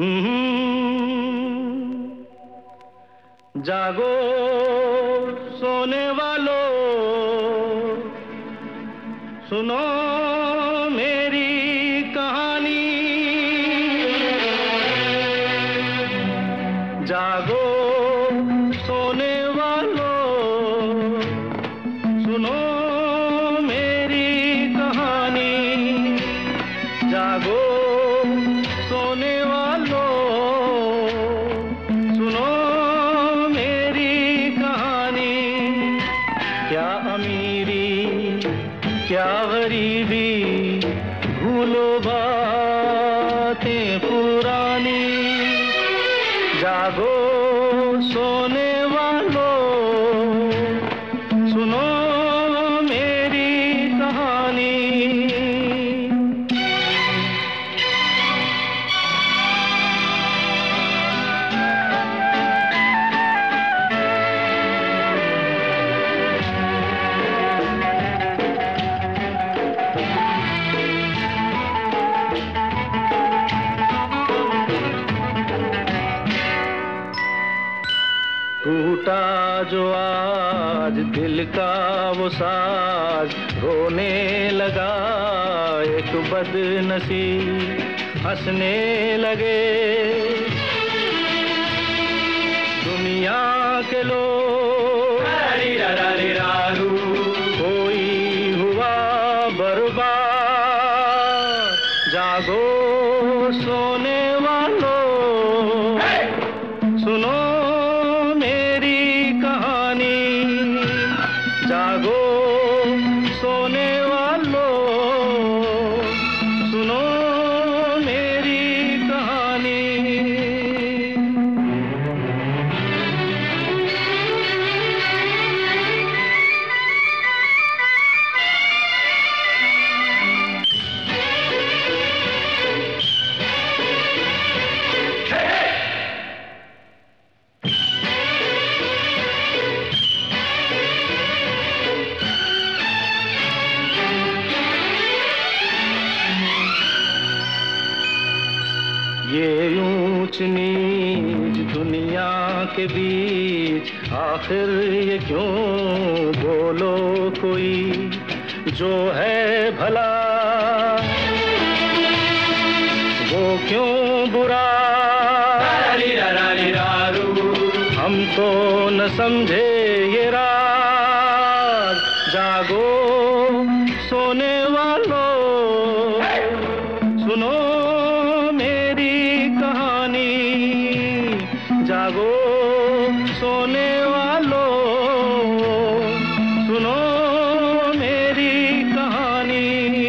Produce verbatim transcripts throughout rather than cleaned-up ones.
जागो सोने वालों, सुनो मेरी कहानी। जागो सोने वालों, सुनो मेरी कहानी। जागो सोने वालों, सुनो मेरी कहानी। क्या अमीरी क्या गरीबी, भूलो बातें पुरानी। जागो सोने वालों, सुनो मेरी कहानी। टूटा जो आज दिल का वो साज, रोने लगा एक बदनसीब, हंसने लगे दुनिया के लोग। कोई हुआ बर्बाद। जागो सोने वालों, सुनो जागो सोने वालों, सुनो मेरी कहानी। ये ऊंच नीच दुनिया के बीच, आखिर ये क्यों बोलो कोई जो है भला, वो क्यों बुरा। हम तो न समझे ये राज। जागो सोने वालों, सुनो जागो सोने वालों, सुनो मेरी कहानी।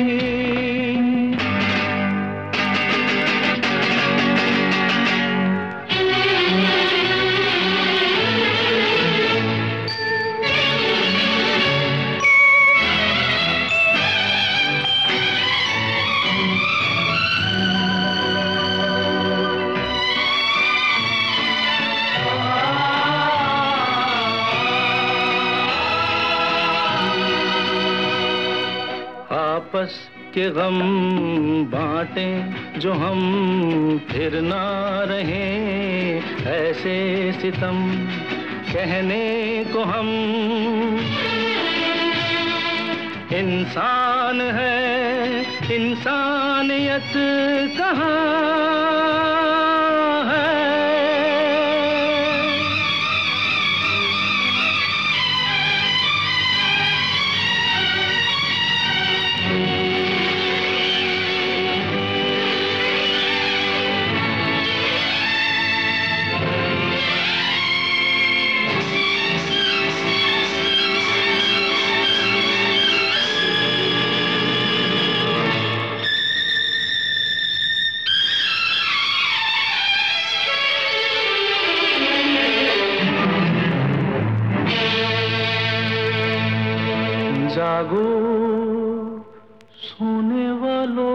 आपस के गम बांटें जो हम, फिर ना रहें ऐसे सितम कहने को हम। इंसान है इंसानियत कहाँ है। जागो सोने वालों,